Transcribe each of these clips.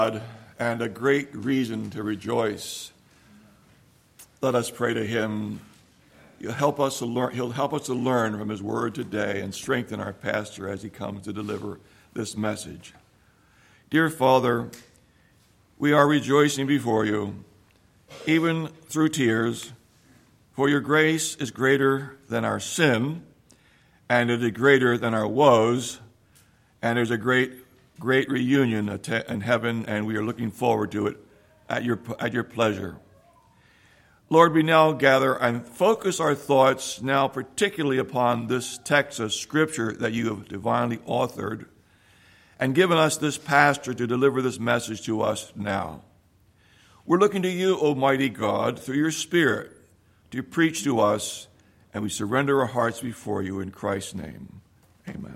God and a great reason to rejoice. Let us pray to him. He'll help us to learn from his word today and strengthen our pastor as he comes to deliver this message. Dear Father, we are rejoicing before you, even through tears, for your grace is greater than our sin, and it is greater than our woes, and there's a great reunion in heaven, and we are looking forward to it at your pleasure. Lord, we now gather and focus our thoughts now particularly upon this text of Scripture that you have divinely authored and given us this pastor to deliver this message to us now. We're looking to you, Almighty God, through your Spirit to preach to us, and we surrender our hearts before you in Christ's name. Amen.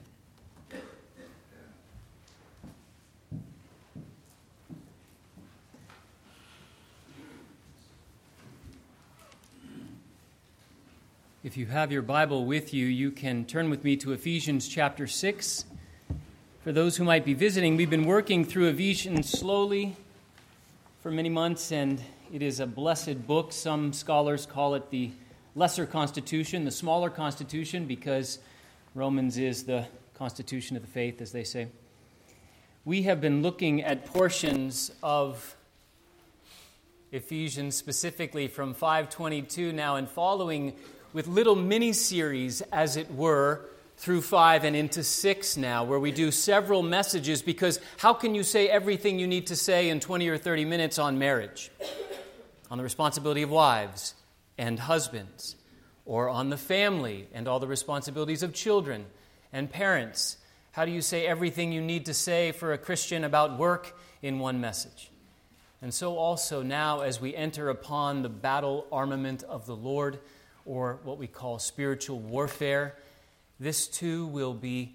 If you have your Bible with you, you can turn with me to Ephesians chapter 6. For those who might be visiting, we've been working through Ephesians slowly for many months, and it is a blessed book. Some scholars call it the lesser constitution, the smaller constitution, because Romans is the constitution of the faith, as they say. We have been looking at portions of Ephesians, specifically from 5:22 now and following, with little mini-series, as it were, through 5 and into 6 now, where we do several messages, because how can you say everything you need to say in 20 or 30 minutes on marriage, on the responsibility of wives and husbands, or on the family and all the responsibilities of children and parents? How do you say everything you need to say for a Christian about work in one message? And so also now, as we enter upon the battle armament of the Lord, or what we call spiritual warfare, this too will be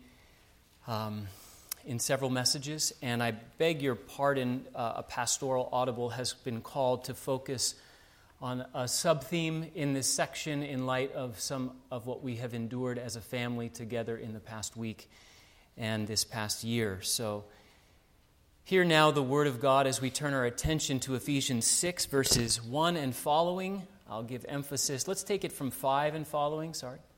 in several messages. And I beg your pardon, a pastoral audible has been called to focus on a sub-theme in this section in light of some of what we have endured as a family together in the past week and this past year. So hear now the Word of God as we turn our attention to Ephesians 6, verses 1 and following. I'll give emphasis. Let's take it from 5 and following,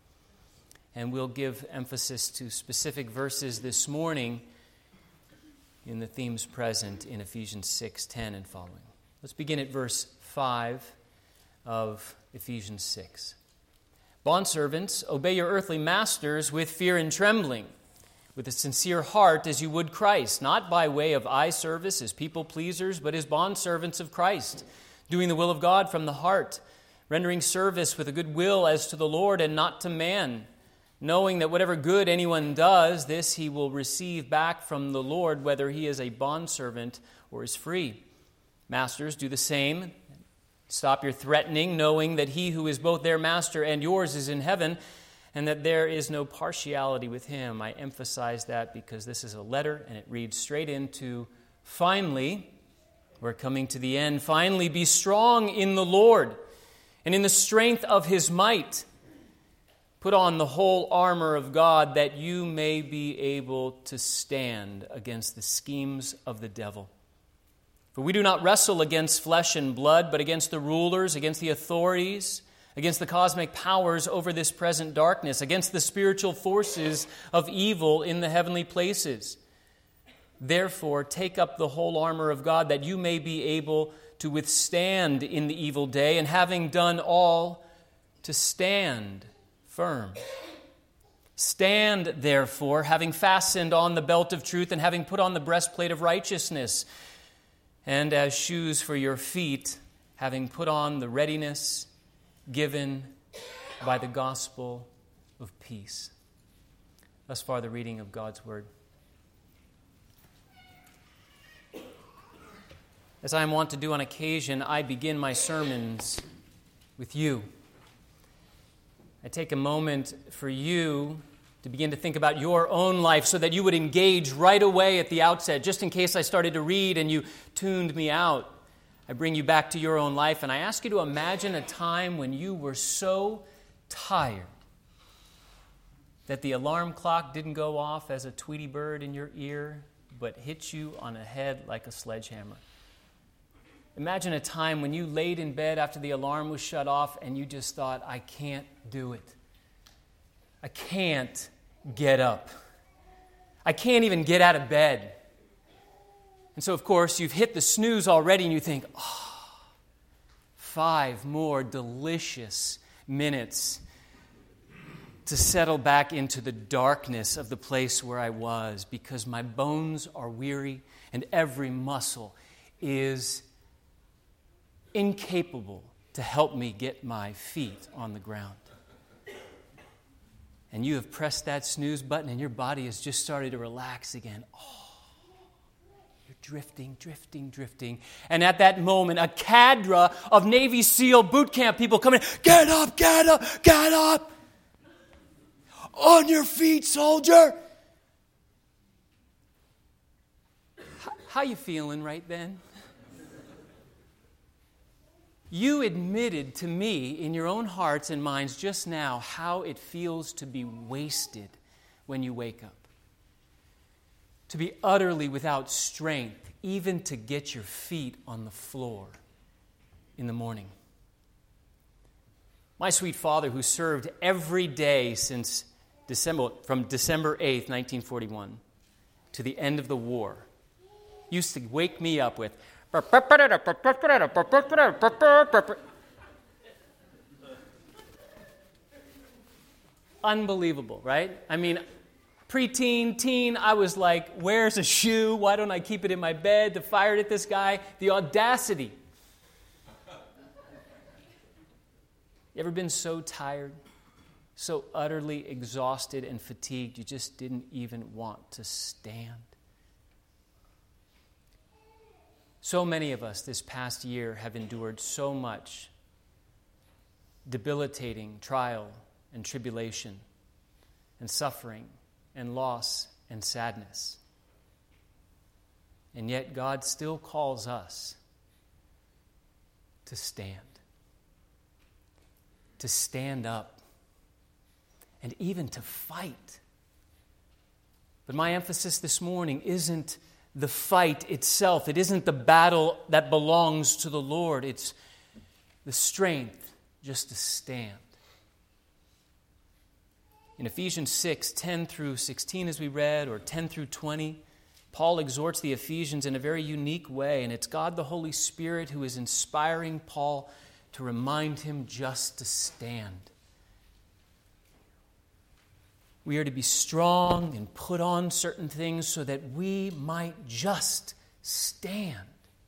and we'll give emphasis to specific verses this morning in the themes present in Ephesians 6:10 and following. Let's begin at verse 5 of Ephesians 6. Bondservants, obey your earthly masters with fear and trembling, with a sincere heart as you would Christ, not by way of eye service as people pleasers, but as bondservants of Christ, doing the will of God from the heart, rendering service with a good will as to the Lord and not to man, knowing that whatever good anyone does, this he will receive back from the Lord, whether he is a bondservant or is free. Masters, do the same. Stop your threatening, knowing that he who is both their master and yours is in heaven, and that there is no partiality with him. I emphasize that because this is a letter, and it reads straight into, finally, we're coming to the end, finally be strong in the Lord, and in the strength of his might, put on the whole armor of God, that you may be able to stand against the schemes of the devil. For we do not wrestle against flesh and blood, but against the rulers, against the authorities, against the cosmic powers over this present darkness, against the spiritual forces of evil in the heavenly places. Therefore, take up the whole armor of God, that you may be able to withstand in the evil day, and having done all, to stand firm. Stand, therefore, having fastened on the belt of truth, and having put on the breastplate of righteousness, and as shoes for your feet, having put on the readiness given by the gospel of peace. Thus far, the reading of God's word. As I am wont to do on occasion, I begin my sermons with you. I take a moment for you to begin to think about your own life so that you would engage right away at the outset, just in case I started to read and you tuned me out. I bring you back to your own life, and I ask you to imagine a time when you were so tired that the alarm clock didn't go off as a Tweety bird in your ear, but hit you on the head like a sledgehammer. Imagine a time when you laid in bed after the alarm was shut off and you just thought, I can't do it. I can't get up. I can't even get out of bed. And so, of course, you've hit the snooze already and you think, 5 more delicious minutes to settle back into the darkness of the place where I was, because my bones are weary and every muscle is incapable to help me get my feet on the ground. And you have pressed that snooze button and your body has just started to relax again. You're drifting, drifting, drifting. And at that moment, a cadre of Navy SEAL boot camp people come in. Get up, get up, get up. On your feet, soldier. How you feeling right then? You admitted to me in your own hearts and minds just now how it feels to be wasted when you wake up. To be utterly without strength, even to get your feet on the floor in the morning. My sweet father, who served every day since from December 8th, 1941, to the end of the war, used to wake me up with unbelievable, right? I mean, preteen, teen, I was like, where's a shoe? Why don't I keep it in my bed? To fire it at this guy. The audacity. You ever been so tired, so utterly exhausted and fatigued, you just didn't even want to stand? So many of us this past year have endured so much debilitating trial and tribulation and suffering and loss and sadness. And yet God still calls us to stand up, and even to fight. But my emphasis this morning isn't the fight itself. It isn't the battle that belongs to the Lord. It's the strength just to stand. In Ephesians 6, 10 through 16 as we read, or 10 through 20, Paul exhorts the Ephesians in a very unique way, and it's God the Holy Spirit who is inspiring Paul to remind him just to stand. We are to be strong and put on certain things so that we might just stand.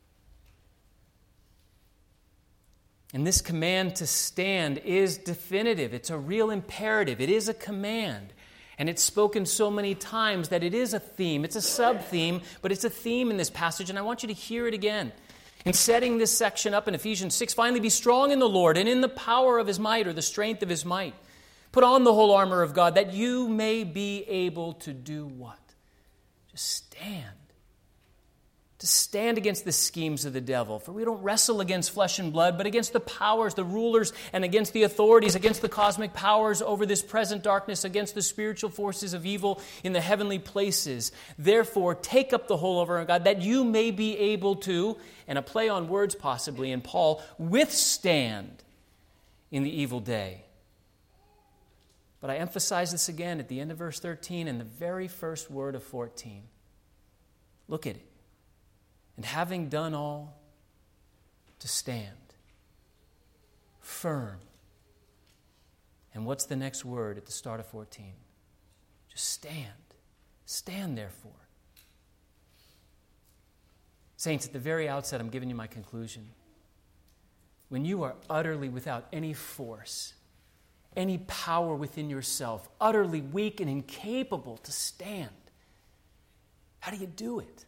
And this command to stand is definitive. It's a real imperative. It is a command. And it's spoken so many times that it is a theme. It's a sub-theme, but it's a theme in this passage, and I want you to hear it again. In setting this section up in Ephesians 6, finally be strong in the Lord and in the power of His might, or the strength of His might. Put on the whole armor of God that you may be able to do what? Just stand. To stand against the schemes of the devil. For we don't wrestle against flesh and blood, but against the powers, the rulers, and against the authorities, against the cosmic powers over this present darkness, against the spiritual forces of evil in the heavenly places. Therefore, take up the whole armor of God that you may be able to, and a play on words possibly in Paul, withstand in the evil day. But I emphasize this again at the end of verse 13 and the very first word of 14. Look at it. And having done all, to stand firm. And what's the next word at the start of 14? Just stand. Stand, therefore. Saints, at the very outset, I'm giving you my conclusion. When you are utterly without any force, any power within yourself, utterly weak and incapable to stand, how do you do it?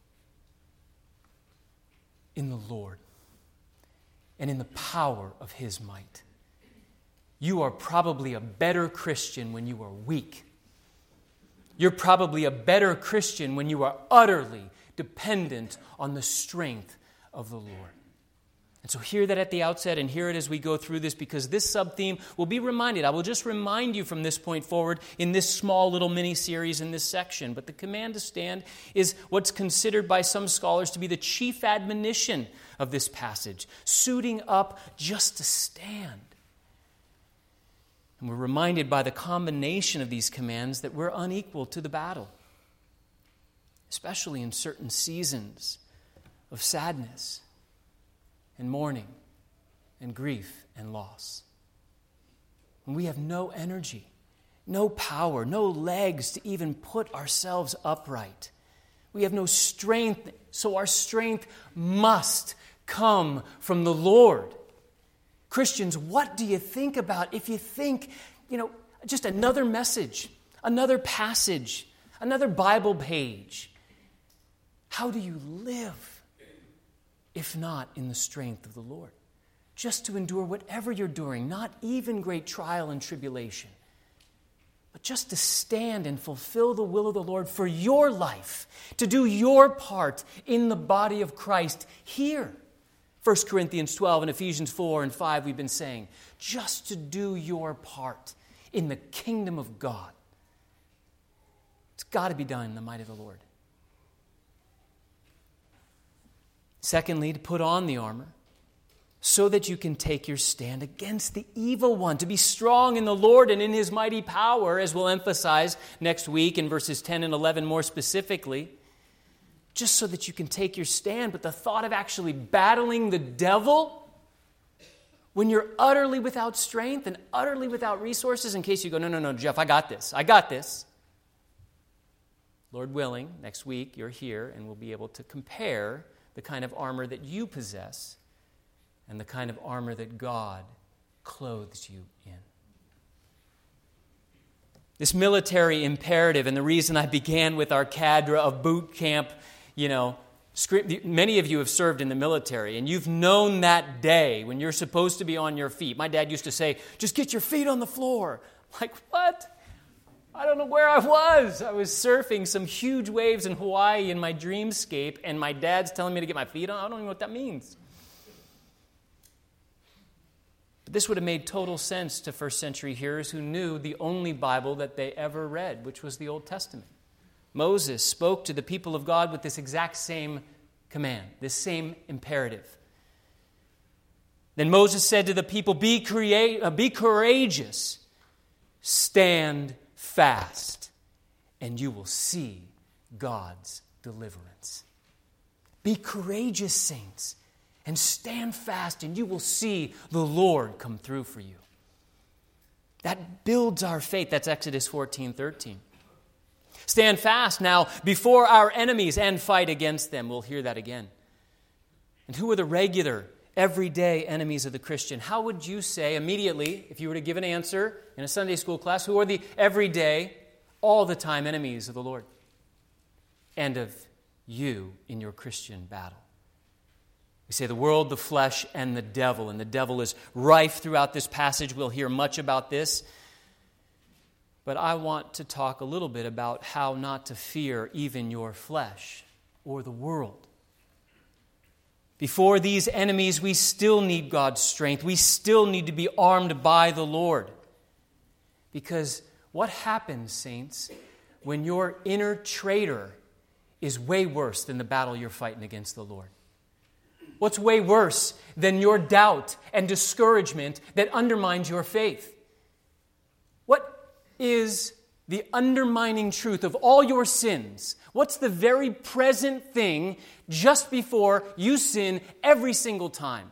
In the Lord and in the power of His might. You are probably a better Christian when you are weak. You're probably a better Christian when you are utterly dependent on the strength of the Lord. And so hear that at the outset and hear it as we go through this, because this sub-theme will be reminded. I will just remind you from this point forward in this small little mini-series in this section. But the command to stand is what's considered by some scholars to be the chief admonition of this passage, suiting up just to stand. And we're reminded by the combination of these commands that we're unequal to the battle, especially in certain seasons of sadness and mourning and grief and loss. And we have no energy, no power, no legs to even put ourselves upright. We have no strength, so our strength must come from the Lord. Christians, what do you think about if you think, just another message, another passage, another Bible page? How do you live if not in the strength of the Lord? Just to endure whatever you're doing, not even great trial and tribulation, but just to stand and fulfill the will of the Lord for your life, to do your part in the body of Christ here. 1 Corinthians 12 and Ephesians 4 and 5 we've been saying, just to do your part in the kingdom of God. It's got to be done in the might of the Lord. Secondly, to put on the armor so that you can take your stand against the evil one, to be strong in the Lord and in His mighty power, as we'll emphasize next week in verses 10 and 11 more specifically, just so that you can take your stand. But the thought of actually battling the devil when you're utterly without strength and utterly without resources, in case you go, no, Jeff, I got this. Lord willing, next week you're here and we'll be able to compare the kind of armor that you possess and the kind of armor that God clothes you in. This military imperative, and the reason I began with our cadre of boot camp, many of you have served in the military, and you've known that day when you're supposed to be on your feet. My dad used to say, just get your feet on the floor. Like, what? I don't know where I was. I was surfing some huge waves in Hawaii in my dreamscape, and my dad's telling me to get my feet on. I don't even know what that means. But this would have made total sense to first century hearers who knew the only Bible that they ever read, which was the Old Testament. Moses spoke to the people of God with this exact same command, this same imperative. Then Moses said to the people, be courageous, stand fast, and you will see God's deliverance. Be courageous, saints, and stand fast, and you will see the Lord come through for you. That builds our faith. That's Exodus 14:13. Stand fast now before our enemies and fight against them. We'll hear that again. And who are the regular, everyday enemies of the Christian? How would you say immediately, if you were to give an answer in a Sunday school class, who are the everyday, all the time enemies of the Lord and of you in your Christian battle? We say the world, the flesh, and the devil. And the devil is rife throughout this passage. We'll hear much about this. But I want to talk a little bit about how not to fear even your flesh or the world. Before these enemies, we still need God's strength. We still need to be armed by the Lord. Because what happens, saints, when your inner traitor is way worse than the battle you're fighting against the Lord? What's way worse than your doubt and discouragement that undermines your faith? What is the undermining truth of all your sins? What's the very present thing just before you sin every single time?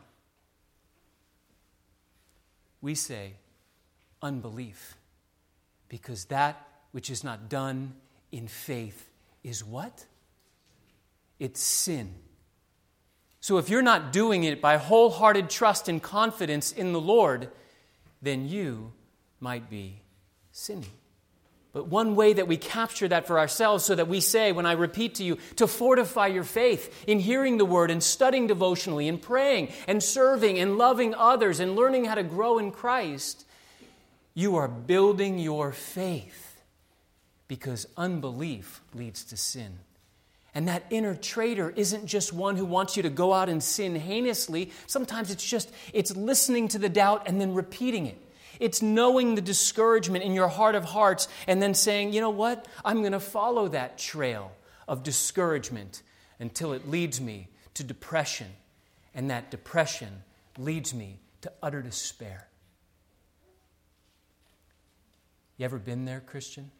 We say unbelief, because that which is not done in faith is what? It's sin. So if you're not doing it by wholehearted trust and confidence in the Lord, then you might be sinning. But one way that we capture that for ourselves, so that we say, when I repeat to you, to fortify your faith in hearing the Word and studying devotionally and praying and serving and loving others and learning how to grow in Christ, you are building your faith, because unbelief leads to sin. And that inner traitor isn't just one who wants you to go out and sin heinously. Sometimes it's listening to the doubt and then repeating it. It's knowing the discouragement in your heart of hearts and then saying, you know what? I'm going to follow that trail of discouragement until it leads me to depression. And that depression leads me to utter despair. You ever been there, Christian?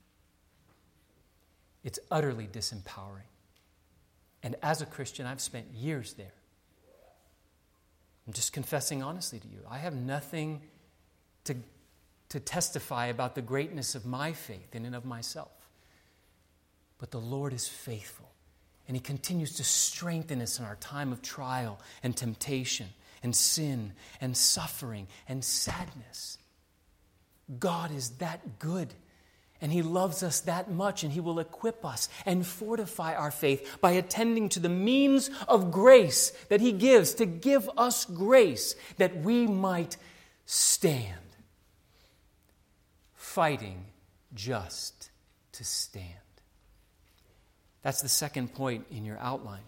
It's utterly disempowering. And as a Christian, I've spent years there. I'm just confessing honestly to you. I have nothing to testify about the greatness of my faith in and of myself. But the Lord is faithful, and He continues to strengthen us in our time of trial and temptation and sin and suffering and sadness. God is that good, and He loves us that much, and He will equip us and fortify our faith by attending to the means of grace that He gives, to give us grace that we might stand. Fighting just to stand. That's the second point in your outline.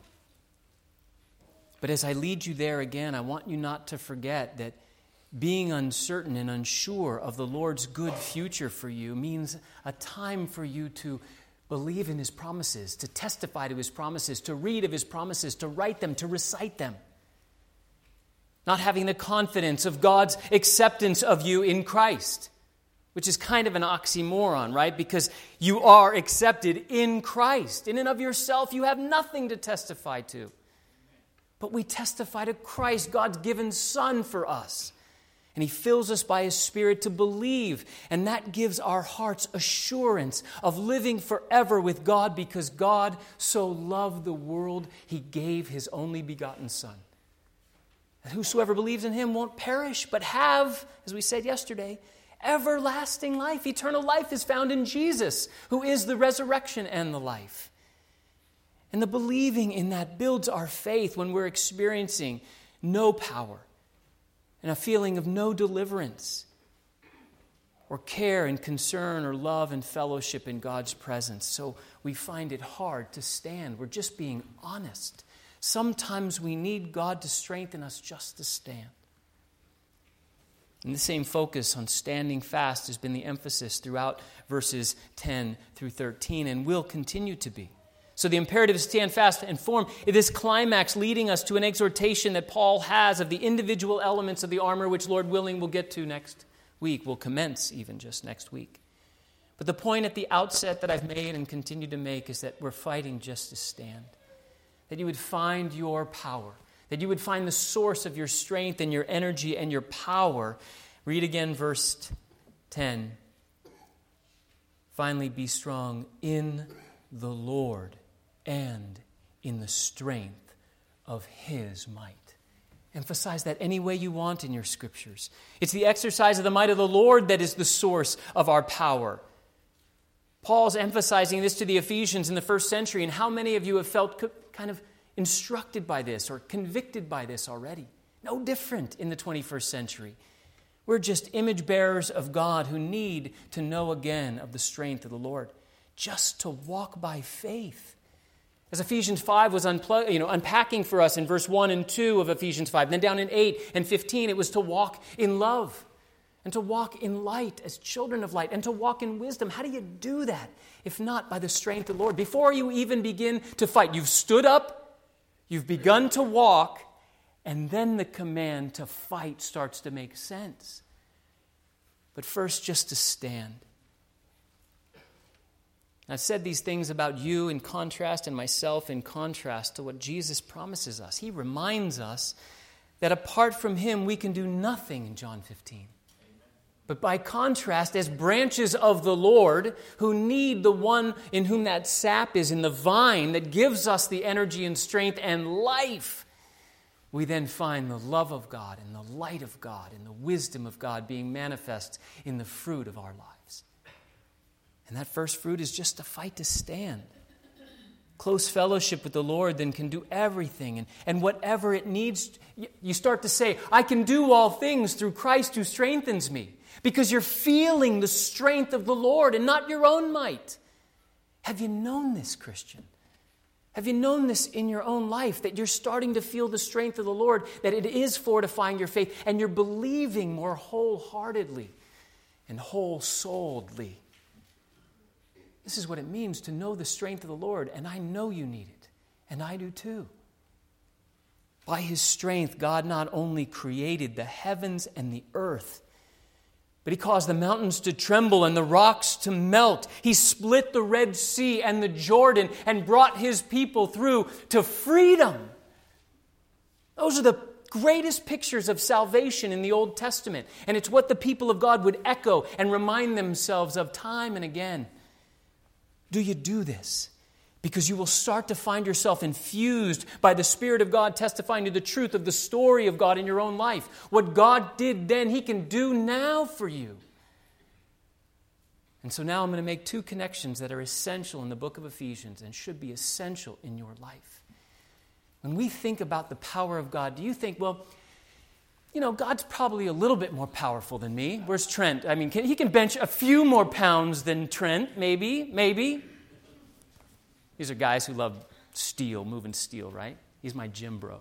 But as I lead you there again, I want you not to forget that being uncertain and unsure of the Lord's good future for you means a time for you to believe in His promises, to testify to His promises, to read of His promises, to write them, to recite them. Not having the confidence of God's acceptance of you in Christ, which is kind of an oxymoron, right? Because you are accepted in Christ. In and of yourself, you have nothing to testify to. But we testify to Christ, God's given Son for us. And He fills us by His Spirit to believe. And that gives our hearts assurance of living forever with God, because God so loved the world, He gave His only begotten Son. That whosoever believes in Him won't perish, but have, as we said yesterday, everlasting life. Eternal life is found in Jesus, who is the resurrection and the life. And the believing in that builds our faith when we're experiencing no power and a feeling of no deliverance or care and concern or love and fellowship in God's presence. So we find it hard to stand. We're just being honest. Sometimes we need God to strengthen us just to stand. And the same focus on standing fast has been the emphasis throughout verses 10 through 13 and will continue to be. So the imperative is stand fast and form. This climax leading us to an exhortation that Paul has of the individual elements of the armor, which, Lord willing, we'll get to next week. We'll commence even just next week. But the point at the outset that I've made and continue to make is that we're fighting just to stand. That you would find your power. That you would find the source of your strength and your energy and your power. Read again verse 10. Finally, be strong in the Lord and in the strength of His might. Emphasize that any way you want in your scriptures. It's the exercise of the might of the Lord that is the source of our power. Paul's emphasizing this to the Ephesians in the first century, and how many of you have felt kind of instructed by this or convicted by this already? No different in the 21st century. We're just image bearers of God who need to know again of the strength of the Lord, just to walk by faith. As Ephesians 5 was unpacking for us in verse 1 and 2 of Ephesians 5, then down in 8 and 15, it was to walk in love and to walk in light as children of light and to walk in wisdom. How do you do that if not by the strength of the Lord? Before you even begin to fight, you've stood up, you've begun to walk, and then the command to fight starts to make sense. But first, just to stand. I've said these things about you in contrast and myself in contrast to what Jesus promises us. He reminds us that apart from Him, we can do nothing in John 15. But by contrast, as branches of the Lord who need the one in whom that sap is in the vine that gives us the energy and strength and life, we then find the love of God and the light of God and the wisdom of God being manifest in the fruit of our lives. And that first fruit is just a fight to stand. Close fellowship with the Lord then can do everything. And whatever it needs, you start to say, I can do all things through Christ who strengthens me. Because you're feeling the strength of the Lord and not your own might. Have you known this, Christian? Have you known this in your own life, that you're starting to feel the strength of the Lord, that it is fortifying your faith, and you're believing more wholeheartedly and whole-souledly? This is what it means to know the strength of the Lord, and I know you need it, and I do too. By His strength, God not only created the heavens and the earth, but He caused the mountains to tremble and the rocks to melt. He split the Red Sea and the Jordan and brought His people through to freedom. Those are the greatest pictures of salvation in the Old Testament. And it's what the people of God would echo and remind themselves of time and again. Do you do this? Because you will start to find yourself infused by the Spirit of God, testifying to the truth of the story of God in your own life. What God did then, He can do now for you. And so now I'm going to make two connections that are essential in the book of Ephesians and should be essential in your life. When we think about the power of God, do you think, well, God's probably a little bit more powerful than me. Where's Trent? I mean, he can bench a few more pounds than Trent, maybe. These are guys who love steel, moving steel, right? He's my gym bro.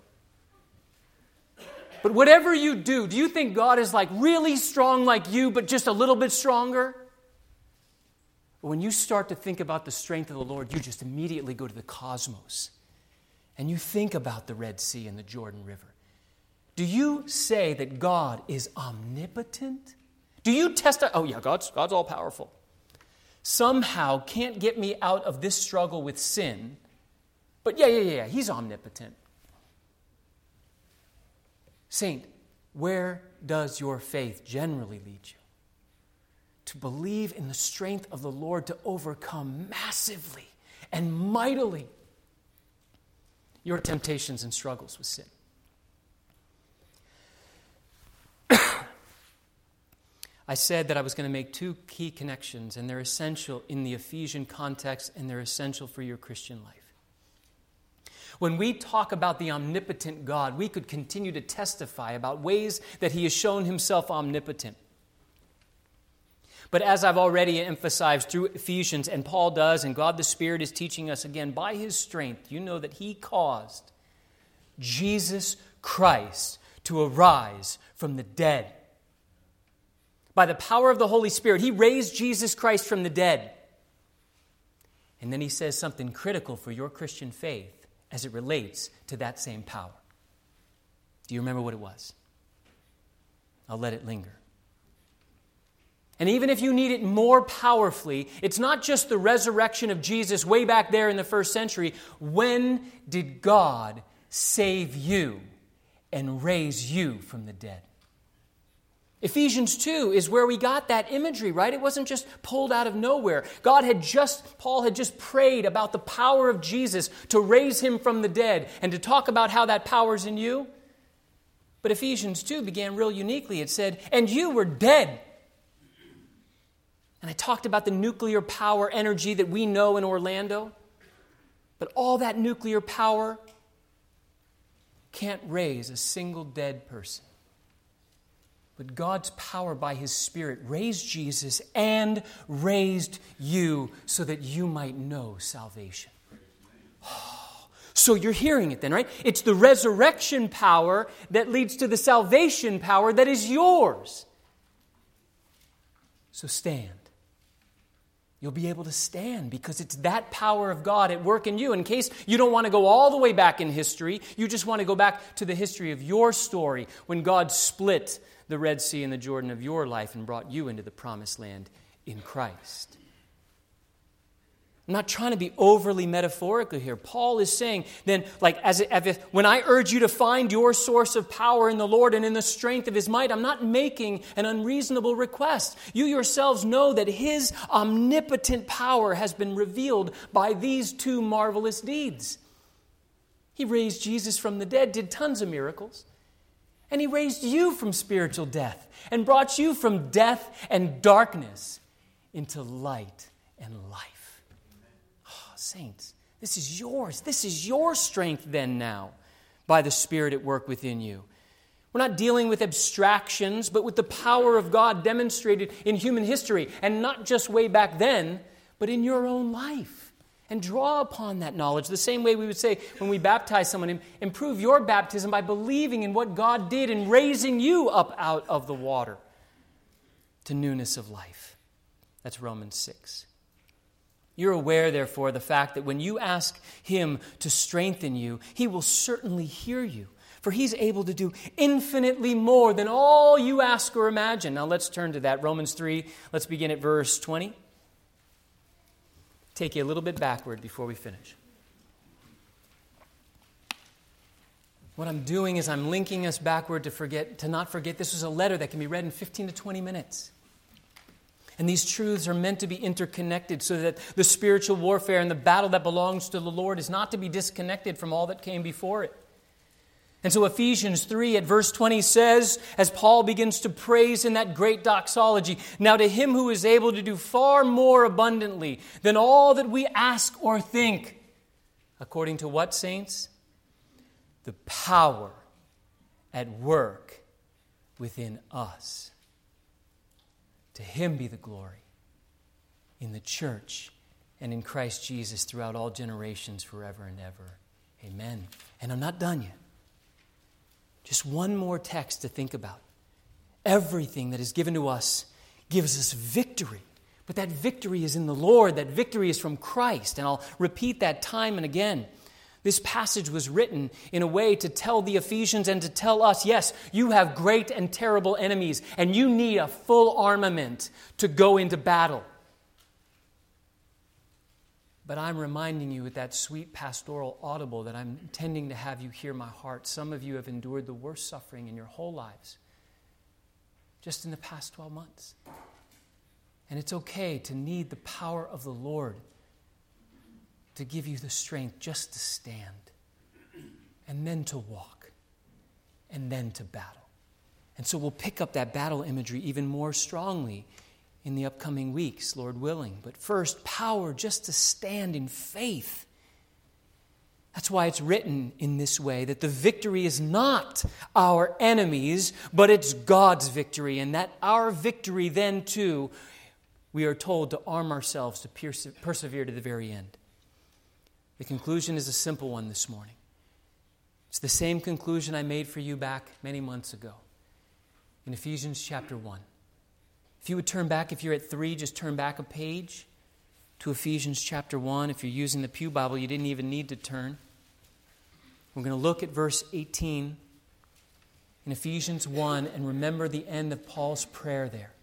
But whatever you do you think God is like really strong like you, but just a little bit stronger? When you start to think about the strength of the Lord, you just immediately go to the cosmos. And you think about the Red Sea and the Jordan River. Do you say that God is omnipotent? Do you testify? Oh yeah, God's all powerful. Somehow can't get me out of this struggle with sin. But yeah, He's omnipotent. Saint, where does your faith generally lead you? To believe in the strength of the Lord to overcome massively and mightily your temptations and struggles with sin. I said that I was going to make two key connections, and they're essential in the Ephesian context, and they're essential for your Christian life. When we talk about the omnipotent God, we could continue to testify about ways that He has shown Himself omnipotent. But as I've already emphasized through Ephesians, and Paul does, and God the Spirit is teaching us again, by His strength, you know that He caused Jesus Christ to arise from the dead. By the power of the Holy Spirit, He raised Jesus Christ from the dead. And then He says something critical for your Christian faith as it relates to that same power. Do you remember what it was? I'll let it linger. And even if you need it more powerfully, it's not just the resurrection of Jesus way back there in the first century. When did God save you and raise you from the dead? Ephesians 2 is where we got that imagery, right? It wasn't just pulled out of nowhere. Paul had just prayed about the power of Jesus to raise Him from the dead and to talk about how that power's in you. But Ephesians 2 began real uniquely. It said, and you were dead. And I talked about the nuclear power energy that we know in Orlando. But all that nuclear power can't raise a single dead person. But God's power by His Spirit raised Jesus and raised you so that you might know salvation. So you're hearing it then, right? It's the resurrection power that leads to the salvation power that is yours. So stand. You'll be able to stand because it's that power of God at work in you. In case you don't want to go all the way back in history, you just want to go back to the history of your story when God split the Red Sea and the Jordan of your life and brought you into the promised land in Christ. I'm not trying to be overly metaphorical here. Paul is saying then, when I urge you to find your source of power in the Lord and in the strength of His might, I'm not making an unreasonable request. You yourselves know that His omnipotent power has been revealed by these two marvelous deeds. He raised Jesus from the dead, did tons of miracles. And He raised you from spiritual death and brought you from death and darkness into light and life. Oh, saints, this is yours. This is your strength then now by the Spirit at work within you. We're not dealing with abstractions, but with the power of God demonstrated in human history. And not just way back then, but in your own life. and draw upon that knowledge. The same way we would say when we baptize someone, improve your baptism by believing in what God did in raising you up out of the water to newness of life. That's Romans 6. You're aware, therefore, of the fact that when you ask Him to strengthen you, He will certainly hear you. For He's able to do infinitely more than all you ask or imagine. Now let's turn to that. Romans 3, let's begin at verse 20. Take you a little bit backward before we finish. What I'm doing is I'm linking us backward to not forget this was a letter that can be read in 15 to 20 minutes. And these truths are meant to be interconnected so that the spiritual warfare and the battle that belongs to the Lord is not to be disconnected from all that came before it. And so Ephesians 3 at verse 20 says, as Paul begins to praise in that great doxology, now to Him who is able to do far more abundantly than all that we ask or think, according to what, saints? The power at work within us. To Him be the glory in the church and in Christ Jesus throughout all generations forever and ever. Amen. And I'm not done yet. Just one more text to think about. Everything that is given to us gives us victory. But that victory is in the Lord. That victory is from Christ. And I'll repeat that time and again. This passage was written in a way to tell the Ephesians and to tell us, yes, you have great and terrible enemies, and you need a full armament to go into battle. But I'm reminding you with that sweet pastoral audible that I'm intending to have you hear my heart. Some of you have endured the worst suffering in your whole lives, just in the past 12 months. And it's okay to need the power of the Lord to give you the strength just to stand, and then to walk, and then to battle. And so we'll pick up that battle imagery even more strongly in the upcoming weeks, Lord willing. But first, power just to stand in faith. That's why it's written in this way, that the victory is not our enemies, but it's God's victory. And that our victory then, too, we are told to arm ourselves to persevere to the very end. The conclusion is a simple one this morning. It's the same conclusion I made for you back many months ago in Ephesians chapter 1. If you would turn back, if you're at 3, just turn back a page to Ephesians chapter 1. If you're using the Pew Bible, you didn't even need to turn. We're going to look at verse 18 in Ephesians 1 and remember the end of Paul's prayer there.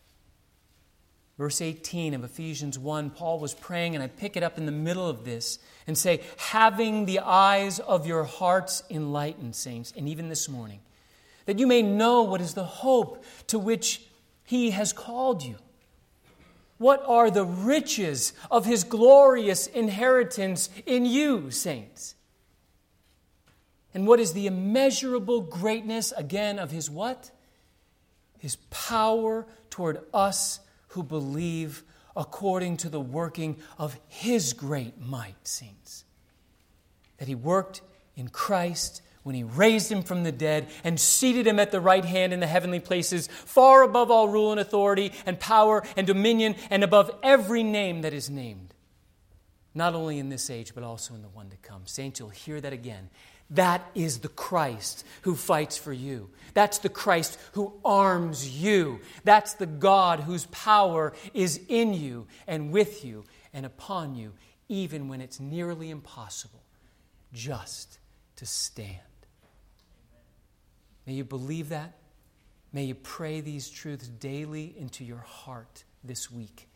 Verse 18 of Ephesians 1, Paul was praying, and I pick it up in the middle of this and say, having the eyes of your hearts enlightened, saints, and even this morning, that you may know what is the hope to which He has called you. What are the riches of His glorious inheritance in you, saints? And what is the immeasurable greatness, again, of His what? His power toward us who believe according to the working of His great might, saints. That He worked in Christ when He raised Him from the dead and seated Him at the right hand in the heavenly places, far above all rule and authority and power and dominion and above every name that is named. Not only in this age, but also in the one to come. Saints, you'll hear that again. That is the Christ who fights for you. That's the Christ who arms you. That's the God whose power is in you and with you and upon you, even when it's nearly impossible just to stand. May you believe that. May you pray these truths daily into your heart this week.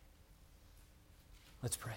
Let's pray.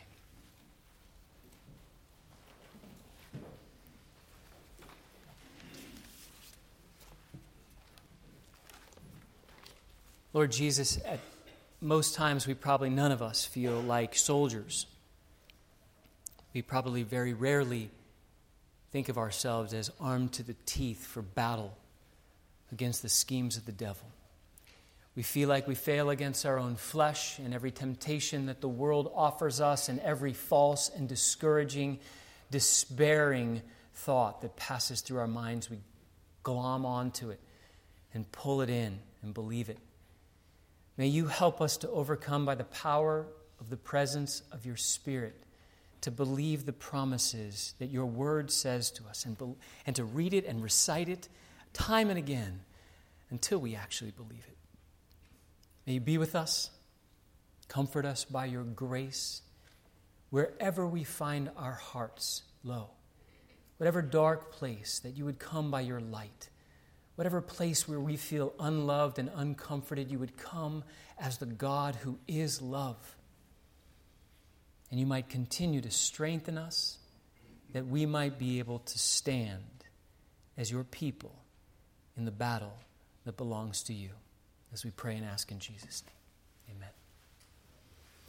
Lord Jesus, at most times none of us feel like soldiers. We probably very rarely think of ourselves as armed to the teeth for battle against the schemes of the devil. We feel like we fail against our own flesh and every temptation that the world offers us and every false and discouraging, despairing thought that passes through our minds. We glom onto it and pull it in and believe it. May you help us to overcome by the power of the presence of your Spirit to believe the promises that your word says to us and to read it and recite it time and again until we actually believe it. May you be with us, comfort us by your grace, wherever we find our hearts low, whatever dark place that you would come by your light, whatever place where we feel unloved and uncomforted, you would come as the God who is love. And you might continue to strengthen us, that we might be able to stand as your people in the battle that belongs to you. As we pray and ask in Jesus' name, amen.